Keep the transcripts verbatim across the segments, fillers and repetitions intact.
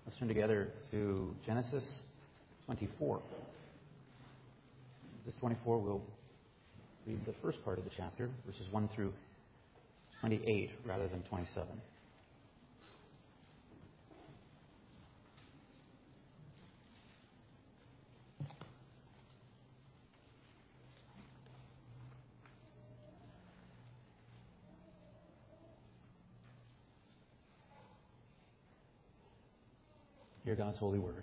Let's turn together to Genesis twenty-four. Genesis twenty-four, we'll read the first part of the chapter, verses one through twenty-eight, rather than twenty-seven. Hear God's holy word.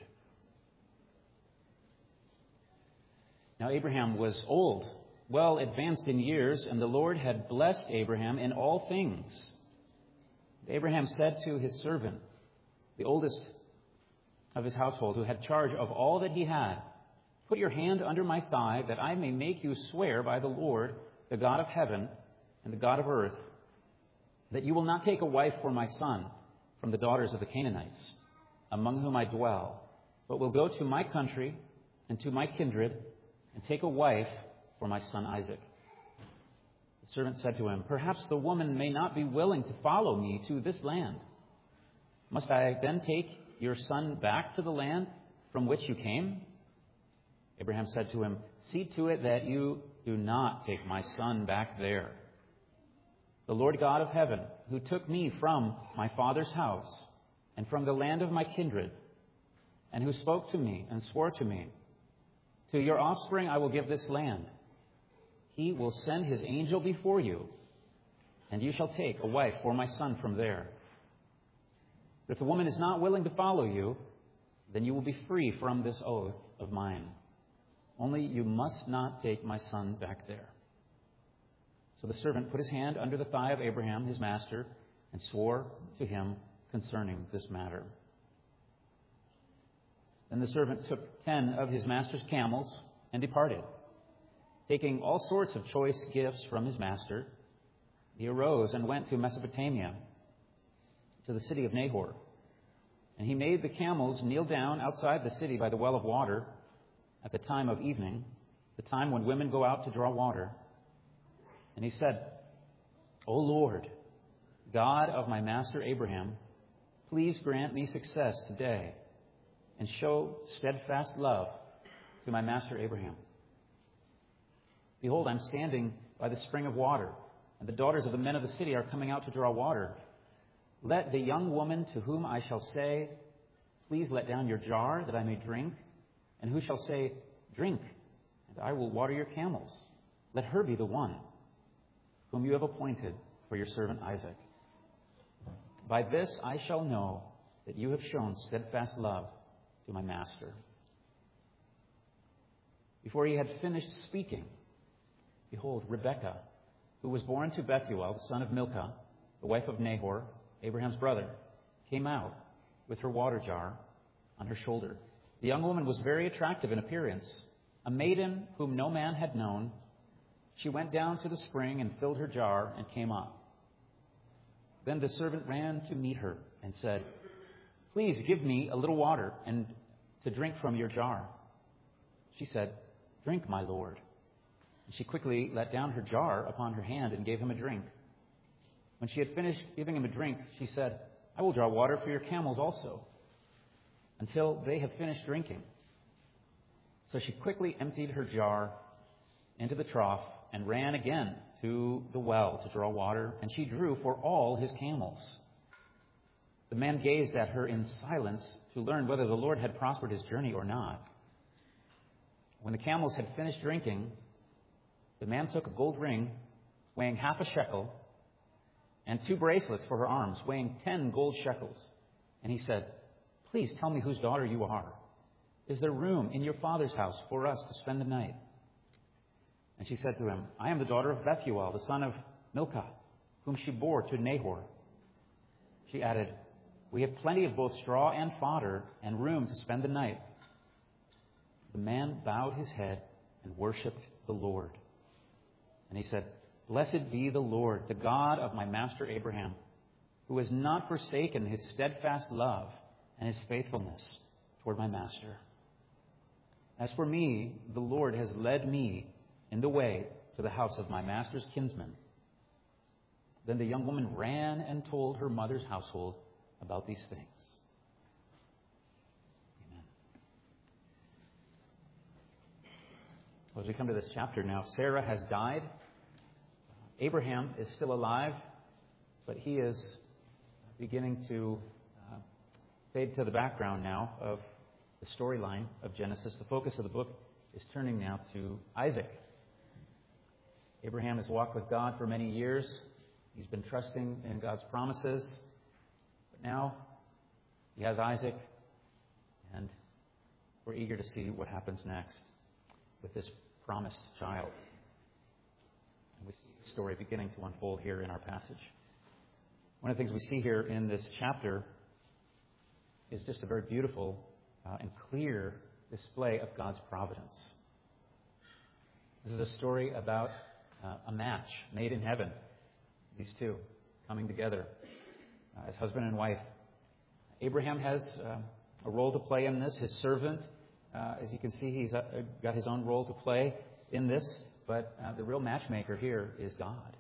Now Abraham was old, well advanced in years, and the Lord had blessed Abraham in all things. Abraham said to his servant, the oldest of his household, who had charge of all that he had, "Put your hand under my thigh, that I may make you swear by the Lord, the God of heaven and the God of earth, that you will not take a wife for my son from the daughters of the Canaanites, among whom I dwell, but will go to my country and to my kindred and take a wife for my son Isaac." The servant said to him, "Perhaps the woman may not be willing to follow me to this land. Must I then take your son back to the land from which you came?" Abraham said to him, "See to it that you do not take my son back there. The Lord God of heaven, who took me from my father's house and from the land of my kindred, and who spoke to me and swore to me, 'To your offspring I will give this land,' he will send his angel before you, and you shall take a wife for my son from there. But if the woman is not willing to follow you, then you will be free from this oath of mine. Only you must not take my son back there." So the servant put his hand under the thigh of Abraham, his master, and swore to him concerning this matter. Then the servant took ten of his master's camels and departed. Taking all sorts of choice gifts from his master, he arose and went to Mesopotamia, to the city of Nahor. And he made the camels kneel down outside the city by the well of water at the time of evening, the time when women go out to draw water. And he said, "O Lord, God of my master Abraham, please grant me success today and show steadfast love to my master Abraham. Behold, I'm standing by the spring of water, and the daughters of the men of the city are coming out to draw water. Let the young woman to whom I shall say, 'Please let down your jar that I may drink,' and who shall say, 'Drink, and I will water your camels,' let her be the one whom you have appointed for your servant Isaac. By this I shall know that you have shown steadfast love to my master." Before he had finished speaking, behold, Rebekah, who was born to Bethuel, the son of Milcah, the wife of Nahor, Abraham's brother, came out with her water jar on her shoulder. The young woman was very attractive in appearance, a maiden whom no man had known. She went down to the spring and filled her jar and came up. Then the servant ran to meet her and said, "Please give me a little water and to drink from your jar." She said, "Drink, my lord." And she quickly let down her jar upon her hand and gave him a drink. When she had finished giving him a drink, she said, "I will draw water for your camels also, until they have finished drinking." So she quickly emptied her jar into the trough and ran again to the well to draw water, and she drew for all his camels. The man gazed at her in silence to learn whether the Lord had prospered his journey or not. When the camels had finished drinking, the man took a gold ring weighing half a shekel and two bracelets for her arms weighing ten gold shekels. And he said, "Please tell me whose daughter you are. Is there room in your father's house for us to spend the night?" And she said to him, "I am the daughter of Bethuel, the son of Milcah, whom she bore to Nahor." She added, "We have plenty of both straw and fodder and room to spend the night." The man bowed his head and worshipped the Lord. And he said, "Blessed be the Lord, the God of my master Abraham, who has not forsaken his steadfast love and his faithfulness toward my master. As for me, the Lord has led me in the way to the house of my master's kinsman." Then the young woman ran and told her mother's household about these things. Well, as we come to this chapter now, Sarah has died. Abraham is still alive, but he is beginning to uh, fade to the background now of the storyline of Genesis. The focus of the book is turning now to Isaac. Abraham has walked with God for many years. He's been trusting in God's promises. But now he has Isaac, and we're eager to see what happens next with this promised child. And we see the story beginning to unfold here in our passage. One of the things we see here in this chapter is just a very beautiful uh, and clear display of God's providence. This is a story about uh, a match made in heaven. These two coming together uh, as husband and wife. Abraham has uh, a role to play in this. His servant, uh, as you can see, he's uh, got his own role to play in this. But uh, the real matchmaker here is God.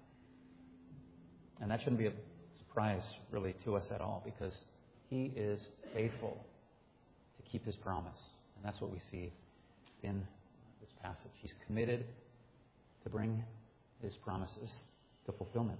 And that shouldn't be a surprise, really, to us at all, because he is faithful to keep his promise. And that's what we see in this passage. He's committed to bring his promises to fulfillment.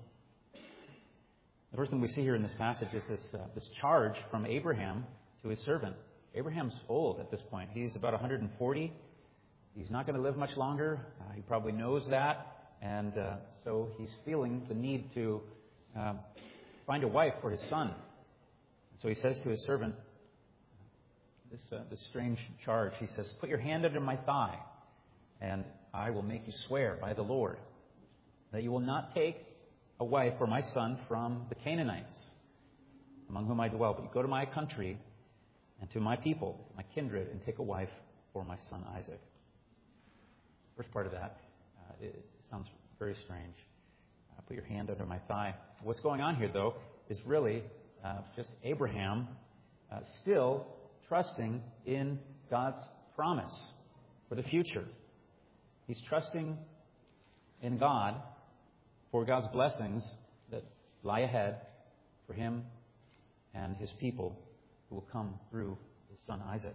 The first thing we see here in this passage is this, uh, this charge from Abraham to his servant. Abraham's old at this point. He's about one hundred forty. He's not going to live much longer. Uh, he probably knows that. And uh, so he's feeling the need to uh, find a wife for his son. And so he says to his servant, this, uh, this strange charge. He says, "Put your hand under my thigh, and I will make you swear by the Lord that you will not take a wife for my son from the Canaanites, among whom I dwell, but you go to my country and to my people, my kindred, and take a wife for my son Isaac." First part of that, uh, it sounds very strange. Uh, put your hand under my thigh. What's going on here, though, is really uh, just Abraham uh, still trusting in God's promise for the future. He's trusting in God for God's blessings that lie ahead for him and his people who will come through his son Isaac.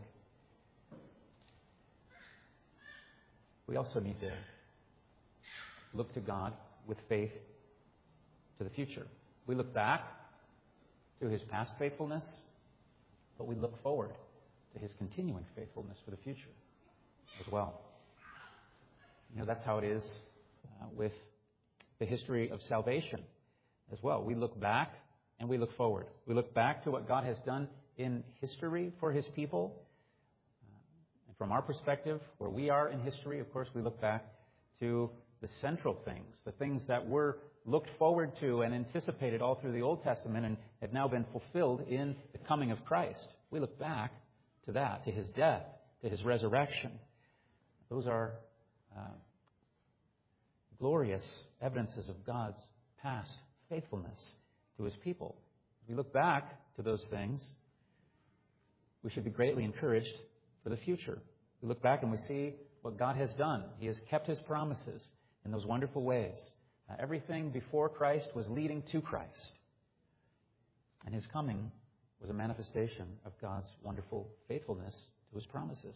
We also need to look to God with faith to the future. We look back to his past faithfulness, but we look forward to his continuing faithfulness for the future as well. You know, that's how it is uh, with the history of salvation as well. We look back and we look forward. We look back to what God has done in history for his people. Uh, and from our perspective, where we are in history, of course, we look back to the central things, the things that were looked forward to and anticipated all through the Old Testament and have now been fulfilled in the coming of Christ. We look back to that, to his death, to his resurrection. Those are uh, glorious evidences of God's past faithfulness to his people. If we look back to those things, we should be greatly encouraged for the future. We look back and we see what God has done. He has kept his promises in those wonderful ways. Uh, everything before Christ was leading to Christ. And his coming was a manifestation of God's wonderful faithfulness to his promises.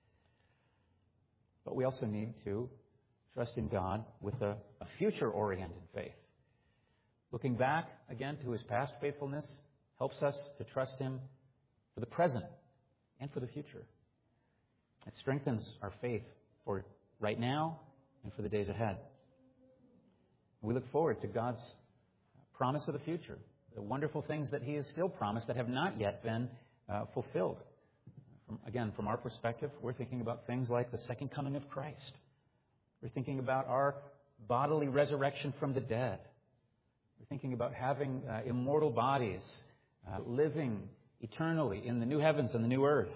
But we also need to trust in God with a, a future-oriented faith. Looking back, again, to his past faithfulness helps us to trust him for the present and for the future. It strengthens our faith for right now and for the days ahead. We look forward to God's promise of the future, the wonderful things that he has still promised that have not yet been uh, fulfilled. From, again, from our perspective, we're thinking about things like the second coming of Christ. We're thinking about our bodily resurrection from the dead. We're thinking about having uh, immortal bodies, uh, living eternally in the new heavens and the new earth.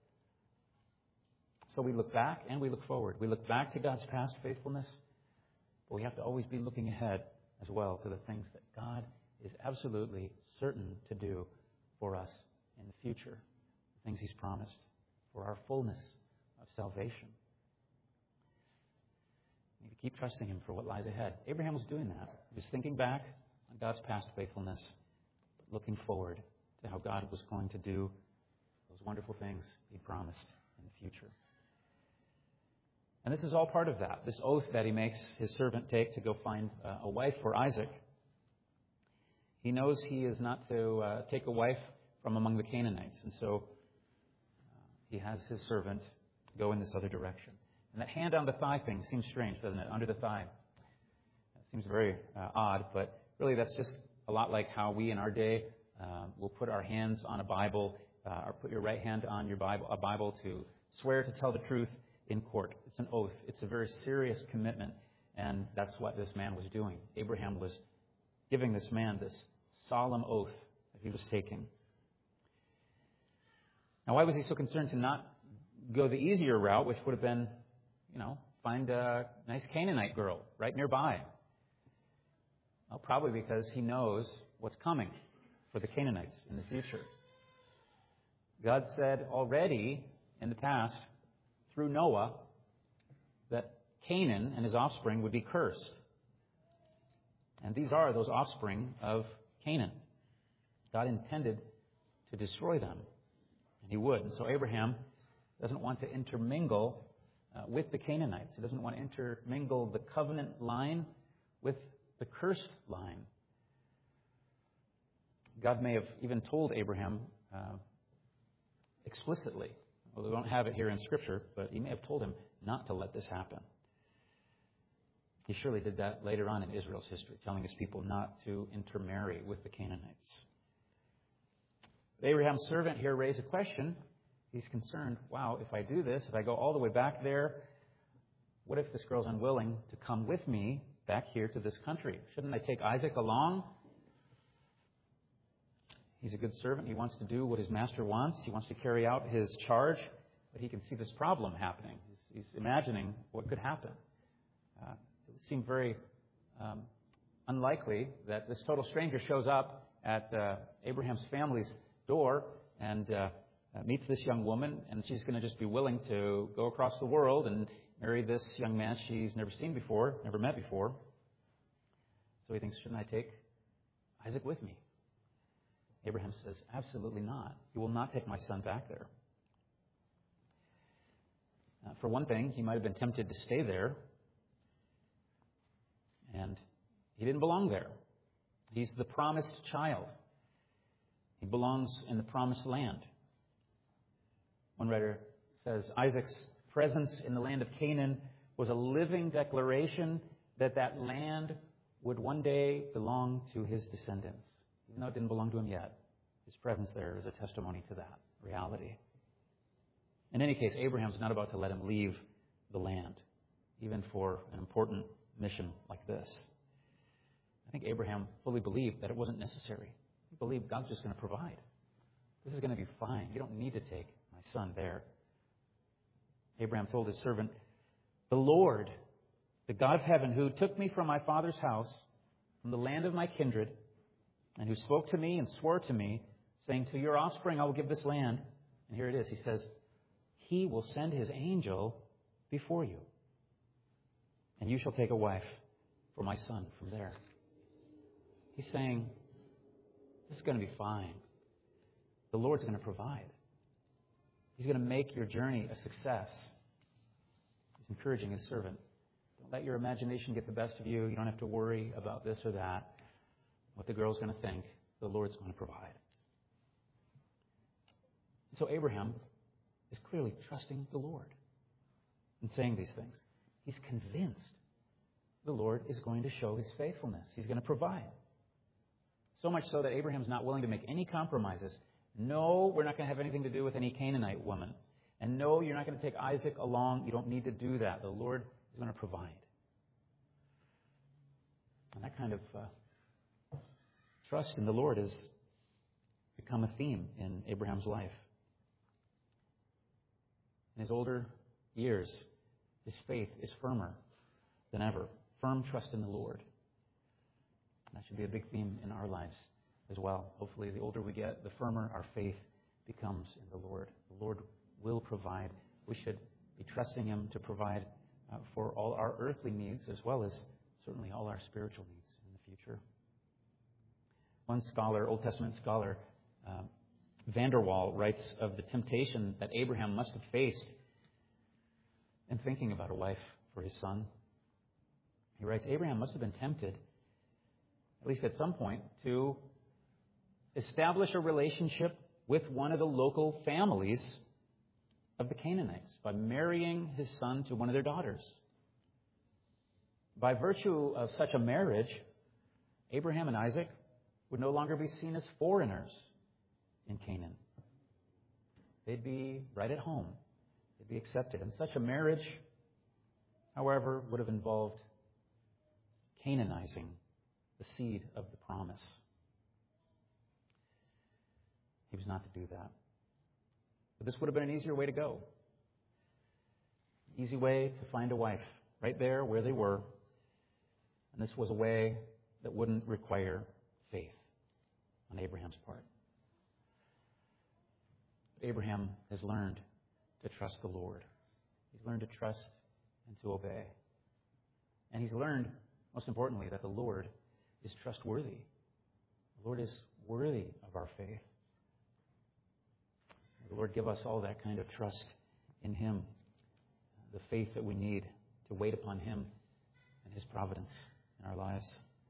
So we look back and we look forward. We look back to God's past faithfulness, but we have to always be looking ahead as well to the things that God is absolutely certain to do for us in the future, the things he's promised for our fullness of salvation. We need to keep trusting him for what lies ahead. Abraham was doing that. He was thinking back on God's past faithfulness, but looking forward to how God was going to do those wonderful things he promised in the future. And this is all part of that, this oath that he makes his servant take to go find uh, a wife for Isaac. He knows he is not to uh, take a wife from among the Canaanites. And so uh, he has his servant go in this other direction. And that hand on the thigh thing seems strange, doesn't it? Under the thigh. It seems very uh, odd, but really that's just a lot like how we in our day uh, will put our hands on a Bible, uh, or put your right hand on your Bible, a Bible to swear to tell the truth in court. It's an oath. It's a very serious commitment. And that's what this man was doing. Abraham was giving this man this solemn oath that he was taking. Now, why was he so concerned to not go the easier route, which would have been, you know, find a nice Canaanite girl right nearby? Well, probably because he knows what's coming for the Canaanites in the future. God said already in the past, through Noah, that Canaan and his offspring would be cursed. And these are those offspring of Canaan. God intended to destroy them, and he would. And so Abraham doesn't want to intermingle uh, with the Canaanites. He doesn't want to intermingle the covenant line with the cursed line. God may have even told Abraham uh, explicitly, well, we don't have it here in Scripture, but he may have told him not to let this happen. He surely did that later on in Israel's history, telling his people not to intermarry with the Canaanites. But Abraham's servant here raised a question. He's concerned, wow, if I do this, if I go all the way back there, what if this girl's unwilling to come with me back here to this country? Shouldn't I take Isaac along? He's a good servant. He wants to do what his master wants. He wants to carry out his charge, but he can see this problem happening. He's, he's imagining what could happen. Uh, it seemed very um, unlikely that this total stranger shows up at uh, Abraham's family's door and uh, uh, meets this young woman, and she's going to just be willing to go across the world and marry this young man she's never seen before, never met before. So he thinks, shouldn't I take Isaac with me? Abraham says, absolutely not. You will not take my son back there. Uh, for one thing, he might have been tempted to stay there, and he didn't belong there. He's the promised child. He belongs in the promised land. One writer says, Isaac's presence in the land of Canaan was a living declaration that that land would one day belong to his descendants. Even though it didn't belong to him yet, his presence there is a testimony to that reality. In any case, Abraham's not about to let him leave the land, even for an important mission like this. I think Abraham fully believed that it wasn't necessary. He believed God's just going to provide. This is going to be fine. You don't need to take my son there. Abraham told his servant, the Lord, the God of heaven, who took me from my father's house, from the land of my kindred, and who spoke to me and swore to me, saying, to your offspring I will give this land. And here it is. He says, he will send his angel before you, and you shall take a wife for my son from there. He's saying, this is going to be fine. The Lord's going to provide. He's going to make your journey a success. He's encouraging his servant. Don't let your imagination get the best of you. You don't have to worry about this or that. What the girl's going to think, the Lord's going to provide. So Abraham is clearly trusting the Lord in saying these things. He's convinced the Lord is going to show his faithfulness. He's going to provide. So much so that Abraham's not willing to make any compromises. No, we're not going to have anything to do with any Canaanite woman. And no, you're not going to take Isaac along. You don't need to do that. The Lord is going to provide. And that kind of uh, trust in the Lord has become a theme in Abraham's life. In his older years, his faith is firmer than ever. Firm trust in the Lord. And that should be a big theme in our lives as well. Hopefully, the older we get, the firmer our faith becomes in the Lord. The Lord will provide. We should be trusting him to provide uh, for all our earthly needs as well as certainly all our spiritual needs in the future. One scholar, Old Testament scholar, uh, Vanderwall, writes of the temptation that Abraham must have faced in thinking about a wife for his son. He writes, Abraham must have been tempted, at least at some point, to establish a relationship with one of the local families of the Canaanites by marrying his son to one of their daughters. By virtue of such a marriage, Abraham and Isaac would no longer be seen as foreigners in Canaan. They'd be right at home. They'd be accepted. And such a marriage, however, would have involved Canaanizing the seed of the promise. He was not to do that. But this would have been an easier way to go. Easy way to find a wife, right there where they were. And this was a way that wouldn't require faith on Abraham's part. But Abraham has learned to trust the Lord. He's learned to trust and to obey. And he's learned, most importantly, that the Lord is trustworthy. The Lord is worthy of our faith. May the Lord give us all that kind of trust in Him, the faith that we need to wait upon Him and His providence in our lives.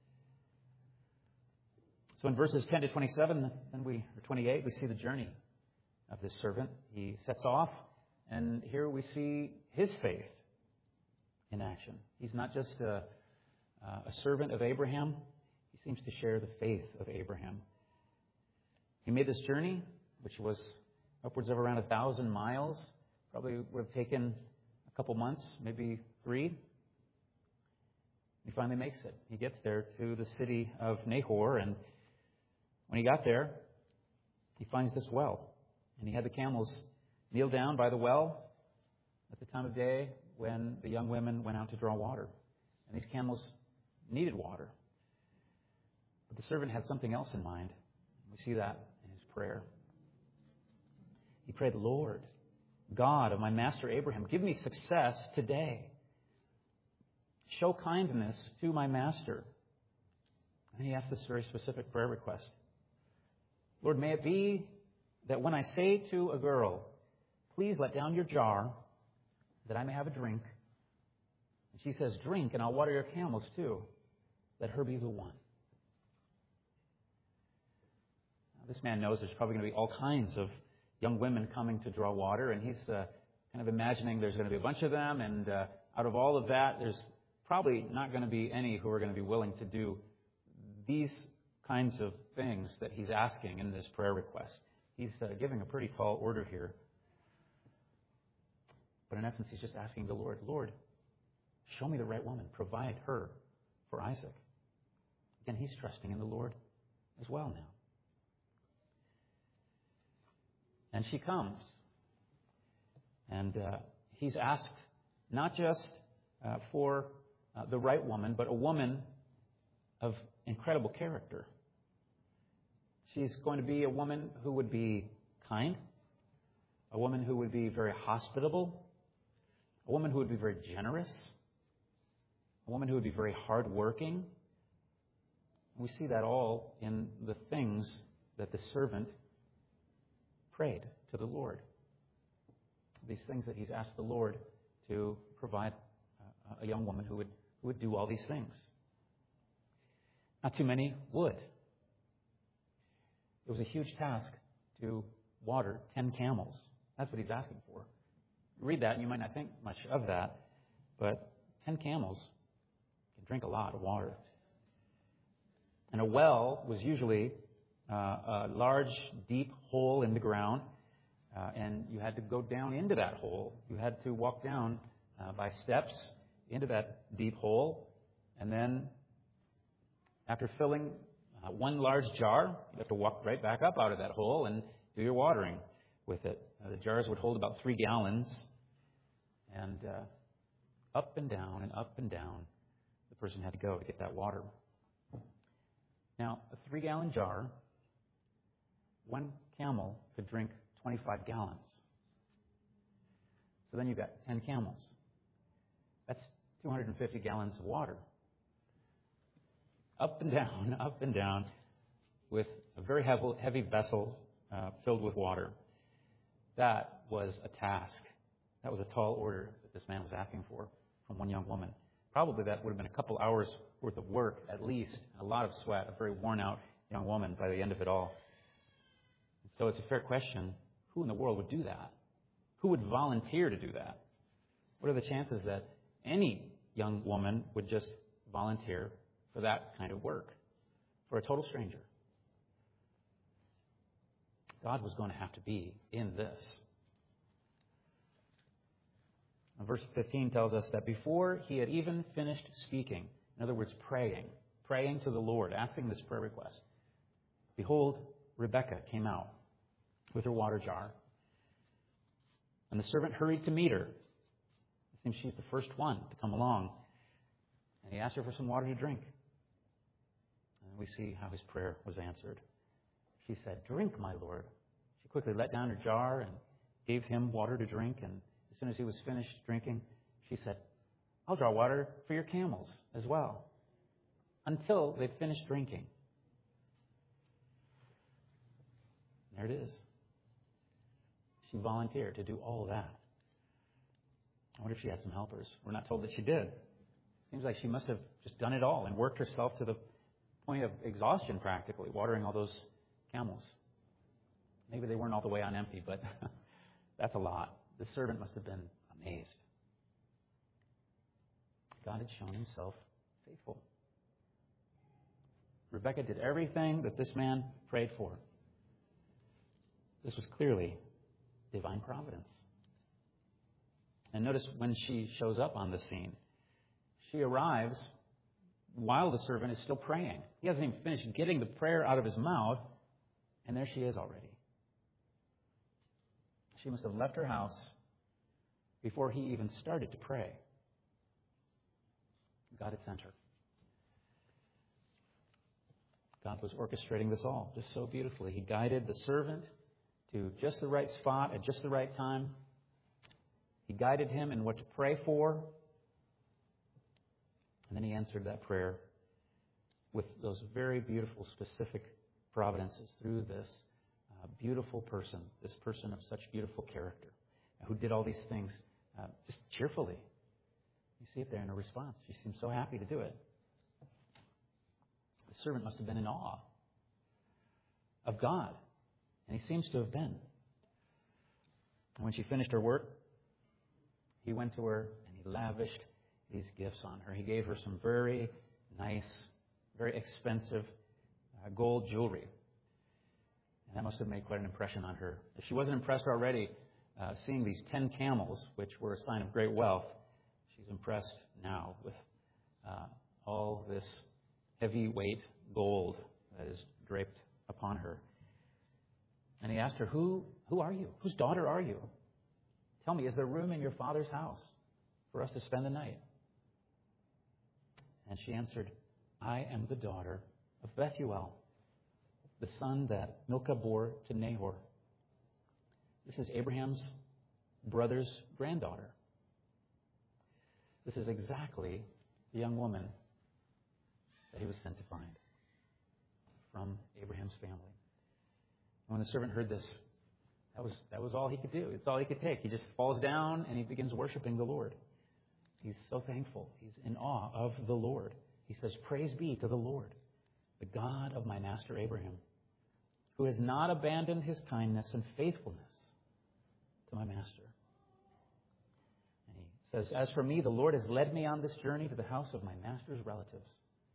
So in verses ten to twenty-seven, then we, or twenty-eight, we see the journey of this servant. He sets off, and here we see his faith in action. He's not just a, a servant of Abraham. He seems to share the faith of Abraham. He made this journey, which was upwards of around a thousand miles. Probably would have taken a couple months, maybe three. He finally makes it. He gets there to the city of Nahor, and when he got there, he finds this well. And he had the camels kneel down by the well at the time of day when the young women went out to draw water. And these camels needed water. But the servant had something else in mind. We see that in his prayer. He prayed, Lord, God of my master Abraham, give me success today. Show kindness to my master. And he asked this very specific prayer request. Lord, may it be that when I say to a girl, please let down your jar that I may have a drink, and she says, drink, and I'll water your camels too, let her be the one. Now, this man knows there's probably going to be all kinds of young women coming to draw water, and he's uh, kind of imagining there's going to be a bunch of them, and uh, out of all of that, there's probably not going to be any who are going to be willing to do these kinds of things that he's asking in this prayer request. He's uh, giving a pretty tall order here. But in essence, he's just asking the Lord, Lord, show me the right woman. Provide her for Isaac. Again, he's trusting in the Lord as well now. And she comes. And uh, he's asked not just uh, for uh, the right woman, but a woman of incredible character. She's going to be a woman who would be kind, a woman who would be very hospitable, a woman who would be very generous, a woman who would be very hardworking. We see that all in the things that the servant prayed to the Lord. These things that he's asked the Lord to provide a young woman who would, who would do all these things. Not too many would. It was a huge task to water ten camels. That's what he's asking for. You read that and you might not think much of that, but ten camels can drink a lot of water. And a well was usually uh, a large, deep hole in the ground, uh, and you had to go down into that hole. You had to walk down uh, by steps into that deep hole, and then after filling Uh, one large jar, you have to walk right back up out of that hole and do your watering with it. Uh, the jars would hold about three gallons. And uh, up and down and up and down, the person had to go to get that water. Now, a three-gallon jar, one camel could drink twenty-five gallons. So then you've got ten camels. That's two hundred fifty gallons of water. Up and down, up and down, with a very heavy, heavy vessel uh, filled with water. That was a task. That was a tall order that this man was asking for from one young woman. Probably that would have been a couple hours worth of work at least, a lot of sweat, a very worn out young woman by the end of it all. And so it's a fair question, who in the world would do that? Who would volunteer to do that? What are the chances that any young woman would just volunteer for that kind of work, for a total stranger? God was going to have to be in this. And verse fifteen tells us that before he had even finished speaking, in other words, praying, praying to the Lord, asking this prayer request, behold, Rebekah came out with her water jar. And the servant hurried to meet her. It seems she's the first one to come along. And he asked her for some water to drink. And we see how his prayer was answered. She said, "Drink, my Lord." She quickly let down her jar and gave him water to drink. And as soon as he was finished drinking, she said, "I'll draw water for your camels as well," until they'd finished drinking. And there it is. She volunteered to do all of that. I wonder if she had some helpers. We're not told that she did. Seems like she must have just done it all and worked herself to the point of exhaustion practically, watering all those camels. Maybe they weren't all the way on empty, but that's a lot. The servant must have been amazed. God had shown himself faithful. Rebekah did everything that this man prayed for. This was clearly divine providence. And notice when she shows up on the scene, she arrives while the servant is still praying. He hasn't even finished getting the prayer out of his mouth, and there she is already. She must have left her house before he even started to pray. God had sent her. God was orchestrating this all just so beautifully. He guided the servant to just the right spot at just the right time. He guided him in what to pray for. And then he answered that prayer with those very beautiful, specific providences through this uh, beautiful person, this person of such beautiful character, who did all these things uh, just cheerfully. You see it there in her response. She seems so happy to do it. The servant must have been in awe of God. And he seems to have been. And when she finished her work, he went to her and he lavished these gifts on her. He gave her some very nice, very expensive uh, gold jewelry. And that must have made quite an impression on her. If she wasn't impressed already uh, seeing these ten camels, which were a sign of great wealth, she's impressed now with uh, all this heavyweight gold that is draped upon her. And he asked her, who, who are you? Whose daughter are you? Tell me, is there room in your father's house for us to spend the night? And she answered, I am the daughter of Bethuel, the son that Milcah bore to Nahor. This is Abraham's brother's granddaughter. This is exactly the young woman that he was sent to find from Abraham's family. When the servant heard this, that was that was all he could do. It's all he could take. He just falls down and he begins worshiping the Lord. He's so thankful. He's in awe of the Lord. He says, praise be to the Lord, the God of my master Abraham, who has not abandoned his kindness and faithfulness to my master. And he says, as for me, the Lord has led me on this journey to the house of my master's relatives.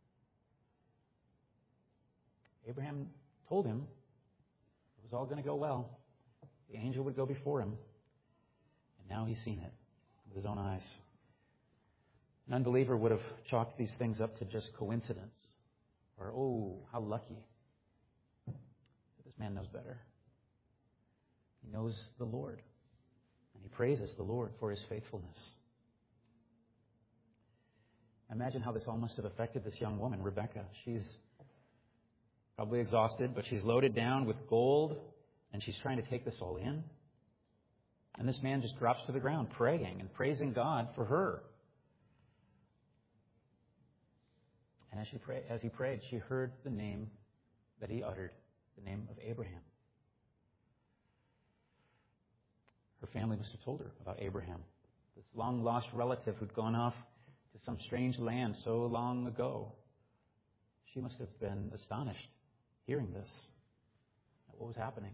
Abraham told him it was all going to go well. The angel would go before him. And now he's seen it with his own eyes. An unbeliever would have chalked these things up to just coincidence. Or, oh, how lucky. But this man knows better. He knows the Lord. And he praises the Lord for his faithfulness. Imagine how this all must have affected this young woman, Rebekah. She's probably exhausted, but she's loaded down with gold, and she's trying to take this all in. And this man just drops to the ground, praying and praising God for her. And as she pray, as he prayed, she heard the name that he uttered, the name of Abraham. Her family must have told her about Abraham, this long-lost relative who'd gone off to some strange land so long ago. She must have been astonished hearing this, at what was happening.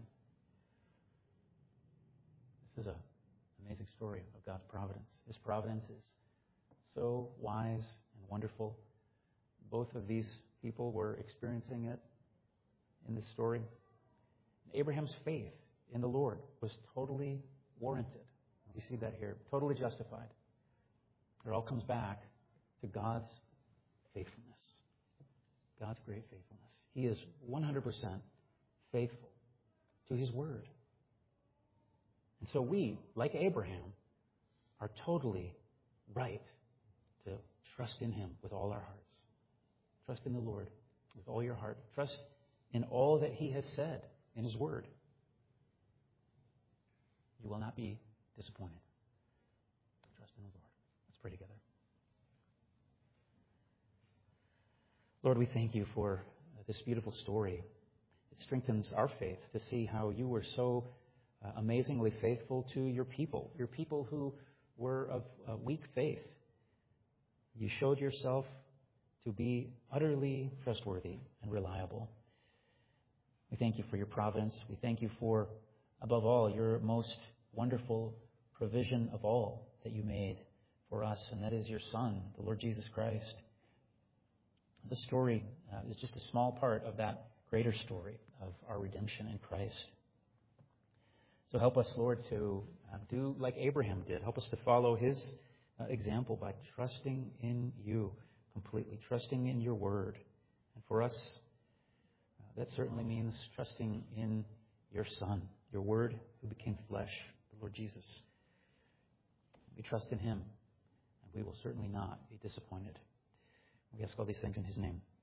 This is an amazing story of God's providence. His providence is so wise and wonderful. Both of these people were experiencing it in this story. Abraham's faith in the Lord was totally warranted. We see that here, totally justified. It all comes back to God's faithfulness, God's great faithfulness. He is one hundred percent faithful to His word. And so we, like Abraham, are totally right to trust in Him with all our hearts. Trust in the Lord with all your heart. Trust in all that He has said in His word. You will not be disappointed. Trust in the Lord. Let's pray together. Lord, we thank You for this beautiful story. It strengthens our faith to see how You were so uh, amazingly faithful to Your people, Your people who were of uh, weak faith. You showed Yourself to be utterly trustworthy and reliable. We thank You for Your providence. We thank You for, above all, Your most wonderful provision of all that You made for us, and that is Your Son, the Lord Jesus Christ. This story uh, is just a small part of that greater story of our redemption in Christ. So help us, Lord, to uh, do like Abraham did. Help us to follow his uh, example by trusting in You completely, trusting in Your word. And for us, uh, that certainly means trusting in Your Son, Your word who became flesh, the Lord Jesus. We trust in Him, and we will certainly not be disappointed. We ask all these things in His name.